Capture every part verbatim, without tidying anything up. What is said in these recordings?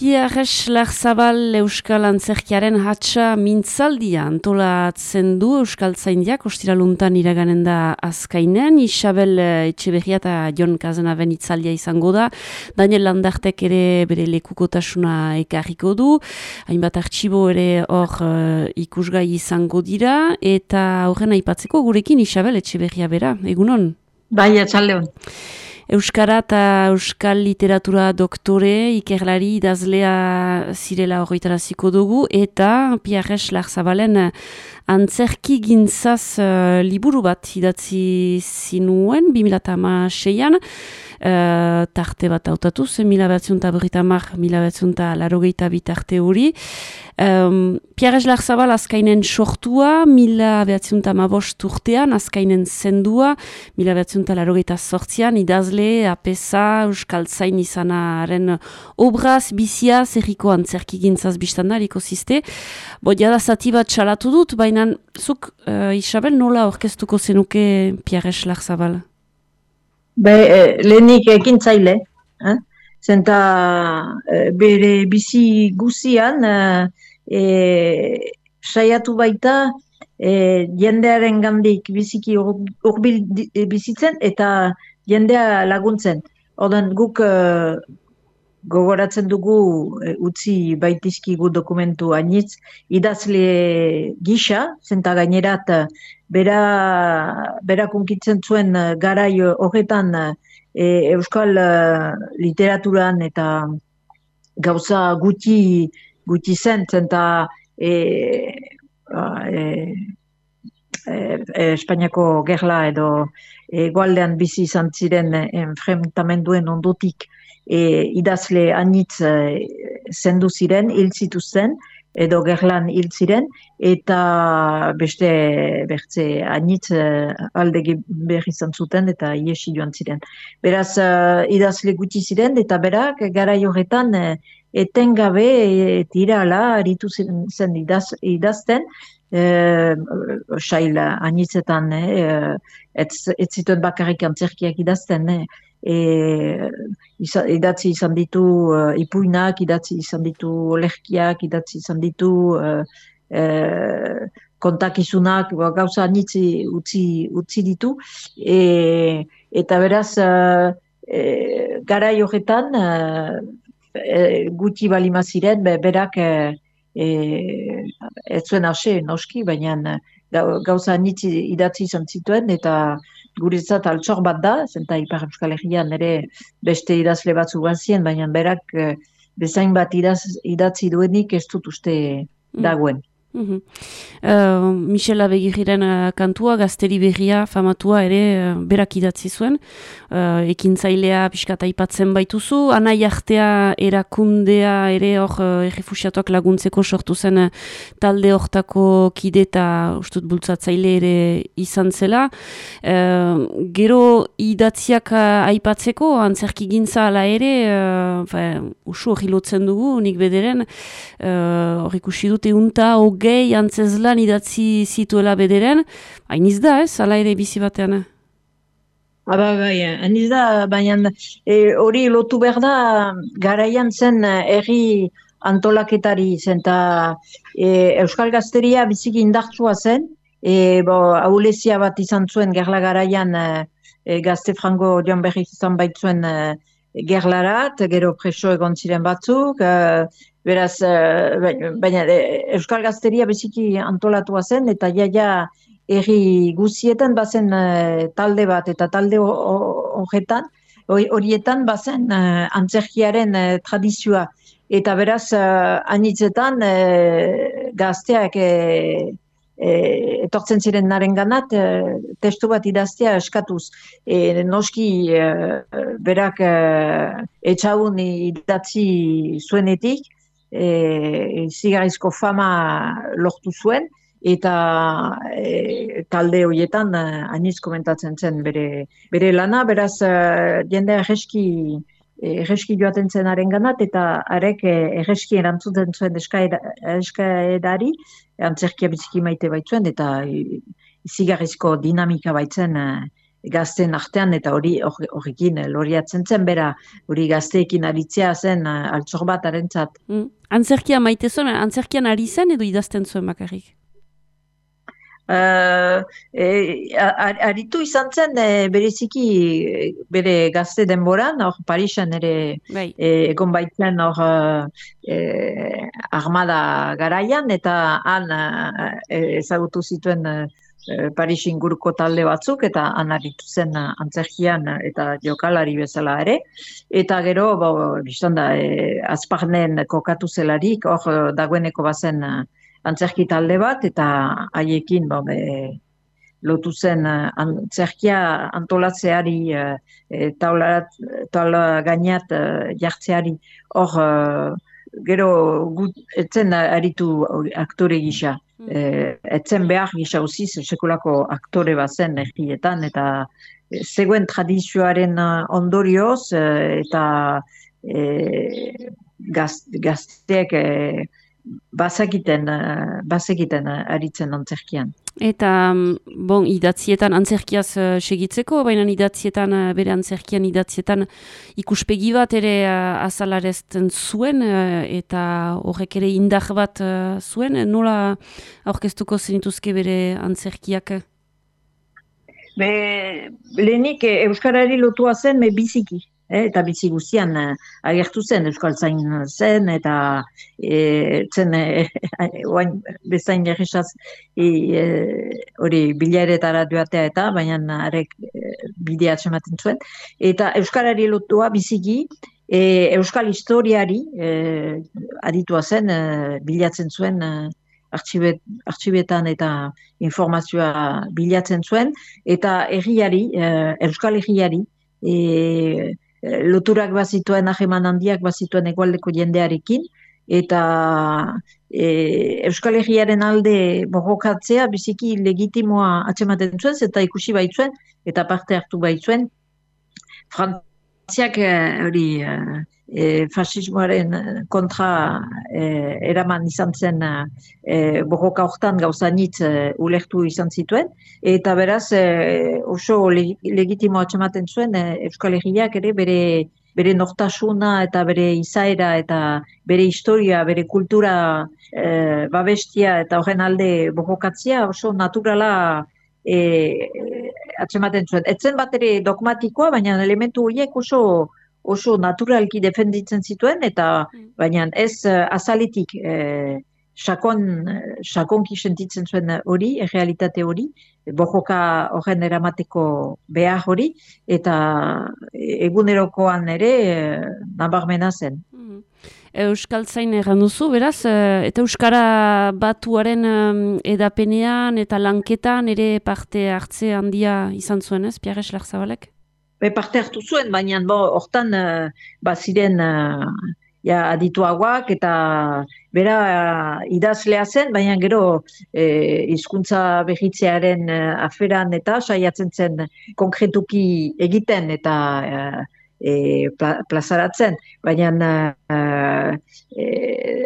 Pierres Larzabal Euskal Antzerkiaren hatsa mintzaldia antolatzen du Euskaltzaindiak ostiraluntan iraganen da azkainen. Isabel Etxeberria eta Jon Kazenaben hitzaldia izango da. Daniel Landartek ere bere lekukotasuna ekarriko du. Hainbat artxibo ere hor uh, ikusgai izango dira. Eta horren aipatzeko gurekin Isabel Etxeberria bera. Egunon? Bai, atxaldeon. Euskara eta Euskal Literatura doktore, ikerlari idazlea zirela horretaraziko dugu, eta Pierres Larzabalen antzerki gintzaz uh, liburu bat idatzi zinuen, bi mila hamaseian, uh, tarte bat hautatuz, mila bederatziehun eta berrogeita hamar, mila bederatziehun eta laurogeita bi tarte hori. Um, Pierres Larzabal azkainen sortua, mila bederatziehun eta hamabost urtean, azkainen zendua, mila bederatziehun eta laurogeita zortzian, idazle, apesa, euskaltzain izanaren obraz, bizia, zerriko antzerki gintzaz biztandariko ziste. Bo, jada zati bat txalatu dut, baina zuk, uh, Isabel, nola orkestuko zenuke Pierres Larzabal? Be, eh, lehenik ekintzaile, eh? Zenta eh, bere bizi guzian, eh, E, saiatu baita e, jendearen gandik biziki hurbil bizitzen eta jendea laguntzen. Ordan guk e, gogoratzen dugu e, utzi baitizkigu dokumentu hainitz idazle gisa, zenta gainerat bera, bera kunkitzen zuen garai horretan e, euskal literaturan eta gauza guti guti zen, zenta e, e, e, Espainiako gerla edo hegoaldean bizi izan ziren enfrentamenduen ondotik e, idazle anitz e, zendu ziren, hil zituzten, edo gerlan hil ziren, eta beste bertze anitz e, alde behar izan zuten eta iesi joan ziren. Beraz, e, idazle guti ziren, eta berak garai horretan e, etengabe e, tirala aritu zen idaz, idazten, e, sail anitzetan, e, ez, ez zituen bakarrik antzerkiak idazten, e, e, idatzi izan ditu e, ipuinak, idatzi izan ditu olerkiak, idatzi izan ditu e, e, kontakizunak, gauza anitzi utzi, utzi ditu, e, eta beraz e, e, garai horretan e, E, guti balima ziren, be, berak e, e, ez zuen hase, noski, baina gauza nitzi idatzi izan zituen, eta guretzat altxor bat da, zenta Ipar Euskal Herrian ere beste idazle batzu bazien, baina berak e, bezain bat idaz, idatzi duenik ez dut uste dagoen. Mm-hmm. Uh, Michel Abegirren uh, kantua, Gazteri Berria famatua ere uh, berak idatzi zuen, uh, ekintzailea pixkat aipatzen baituzu, anai artea erakundea ere hor uh, errefusiatuak laguntzeko sortu zen uh, talde hortako kide eta ustut bultzatzaile ere izan zela. Uh, gero idatziak uh, aipatzeko, antzerki gintza ala ere, uh, usu hori lotzen dugu, nik bederen, hor uh, ikusi dute unta, gehi antzezlan idatzi zituela bederen, hainiz da ez, ala ere bizi batean? Aba, bai, hainiz da, baina hori e, lotu behar da, garaian zen herri antolaketari zen, eta e, Euskal Gazteria biziki indartsua zen, e, bo, ahulezia bat izan zuen gerla garaian e, Gazte Frango joan berri izan baitzuen e, gerlarat, gero preso egon ziren batzuk, e, beraz, e, baina e, Euskal Gazteria biziki antolatua zen, eta jaia herri guzietan bazen e, talde bat, eta talde horretan, horietan bazen e, antzerkiaren e, tradizioa, eta beraz, e, anitzetan e, gazteak e, e, etortzen ziren naren ganat, e, testu bat idaztea eskatuz. E, noski, e, berak e, etxaun idatzi zuenetik, e, zigarrizko fama lortu zuen, eta e, talde horietan e, anitz komentatzen zen bere, bere lana, beraz e, jende erreski, erreski joaten zen haren ganat, eta arek erreski erantzuten zuen eskaerari, antzerkia biziki maite baitzuen, eta zigarrizko dinamika baitzen gazten artean, eta hori horrekin loriatzen zen, bera hori gazteekin aritzea zen altzor bat arentzat. Mm. Antzerkia maite zuen, antzerkian ari zen edo idazten zuen bakarrik? Uh, e, aritu izan zen e, bereziki bere gazte denboran, hor Parisen ere bai. e, egon baitzen hor e, armada garaian, eta han e, ezagutu zituen e, Paris inguruko talde batzuk, eta han aritu zen antzerkian eta jokalari bezala ere, eta gero, bo, biztanda, e, Azparnen kokatu zelarik, hor dagoeneko bazen antzerki talde bat, eta haiekin bo, be, lotu zen antzerkia antolatzeari, e, taula, taula gainat e, jartzeari, hor gero gut, etzen aritu aktore gisa. Mm. E, etzen behar gisa uziz, sekulako aktore bat zen errietan, eta e, zegoen tradizioaren ondorioz, e, eta e, gaz, gazteek e, bazakiten, bazakiten aritzen antzerkian. Eta, bon, idatzietan antzerkiaz uh, segitzeko, baina idatzietan, uh, bere antzerkian idatzietan ikuspegi bat ere uh, azalarezten zuen, uh, eta horrek ere indar bat uh, zuen, nola aurkeztuko zenituzke bere antzerkiak? Be, lehenik euskarari lotua zen, me biziki. Eh, eta bizi guztian eh, agertu zen, euskaltzain zen, eta e, zen e, oain bezain erresaz hori e, bilaretara duatea eta, baina arek e, bidea atxematen zuen. Eta euskarari lotua biziki, e, euskal historiari e, aditua zen, e, bilatzen zuen, e, artxibet, artxibetan eta informazioa bilatzen zuen, eta herriari, e, euskal herriari, e, loturak bazituen, aheman handiak bazituen egualdeko jendearekin, eta e, Euskal Herriaren alde borrokatzea biziki legitimoa atzematen zuen, eta ikusi baitzuen, eta parte hartu baitzuen. Frantziak hori e, e, fasismoaren kontra e, eraman izan zen e, borroka hortan gauzanitz e, ulertu izan zituen, eta beraz e, oso legitimo atzematen zuen e, Euskal Herriak ere bere, bere nortasuna eta bere izaera eta bere historia, bere kultura e, babestia eta horren alde borrokatzea oso naturala e, atzematen zuen. Etzen bat ere dogmatikoa, baina elementu horiek oso oso naturalki defenditzen zituen, eta baina ez uh, azaletik uh, sakon, sakonki sentitzen zuen hori, errealitate hori, borroka horren eramateko behar hori, eta egunerokoan ere uh, nabarmena zen. Euskaltzain erran duzu, beraz, eta Euskara batuaren um, edapenean eta lanketan ere parte hartze handia izan zuen, ez, Pierre Larzabalek? Be parte hartu zuen, baina hortan uh, baziren uh, ja, adituagoak eta bera uh, idazlea zen, baina gero eh, hizkuntza berritzearen uh, aferan eta saiatzen zen konkretuki egiten eta uh, e, pla, plazaratzen, baina uh, e,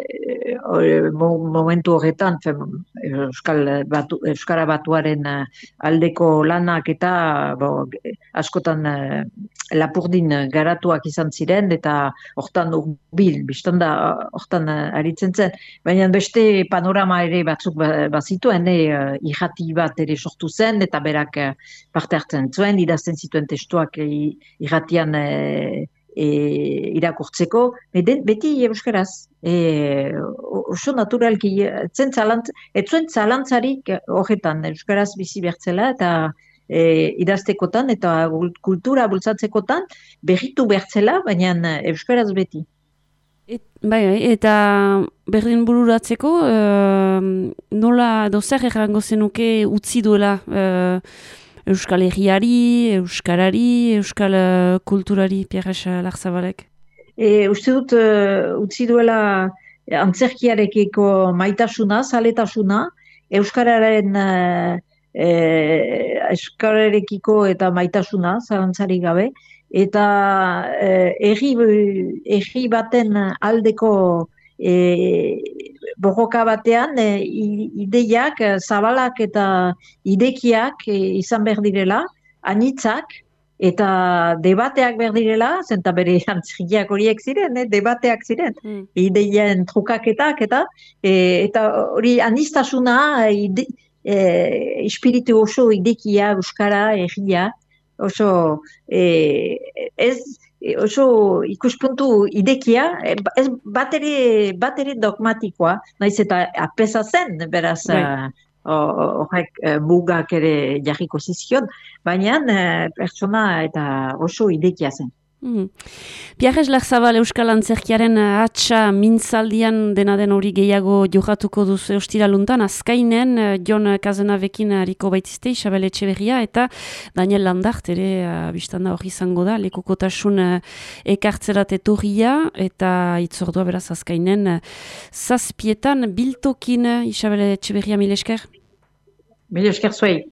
momentu horretan Euskal batu, Euskara batuaren aldeko lanak eta bo, askotan uh, lapurdin garatuak izan ziren, eta hortan urbil, biztanda hortan uh, aritzen zen, baina beste panorama ere batzuk bazituen, uh, irrati bat ere sortu zen, eta berak uh, parte hartzen zuen, idazten zituen testuak uh, irratian uh, E, irakurtzeko, beti, beti euskaraz, e, oso naturalki, etzen zalantz, etzuen zalantzarik horretan, euskaraz bizi bertzela, eta e, idaztekotan, eta kultura bultzatzekotan, berritu bertzela, baina euskaraz beti. Et, bai, eta berdin bururatzeko, uh, nola dozer errango zenuke utzi duela, uh, Euskal Herriari, Euskarari, Euskal uh, kulturari, Pierre Larzabalek? E, uste dut, uh, utzi duela antzerkiarekiko maitasuna, zaletasuna, Euskararen uh, e, Euskararekiko eta maitasuna, zalantzarik gabe, eta herri uh, baten aldeko e, borroka batean e, ideiak, zabalak eta idekiak e, izan behar direla, anitzak, eta debateak behar direla, zenta bere antzerkiak horiek ziren, eh, debateak ziren, mm. ideien trukaketak, eta e, eta hori anistasuna, ide, e, espiritu oso idekia, euskara, egia, oso e, ez oso ikuspuntu idekia, ez bat ere, bat ere dogmatikoa, naiz eta apesa zen, beraz, right. horrek mugak ere jarriko zizkion, baina pertsona eta oso idekia zen. Mm. Pierres Larzabal Euskal Antzerkiaren atxa mintzaldian dena den hori gehiago johatuko duzu ostiraluntan, azkainen Jon Kazenavekin hariko baitziste, Isabel Etxeberria eta Daniel Landart ere biztanda hori izango da, lekukotasun ekartzerat etorria eta itzordua beraz azkainen zazpietan biltokin. Isabel Etxeberria, mil esker? Mil esker zuei.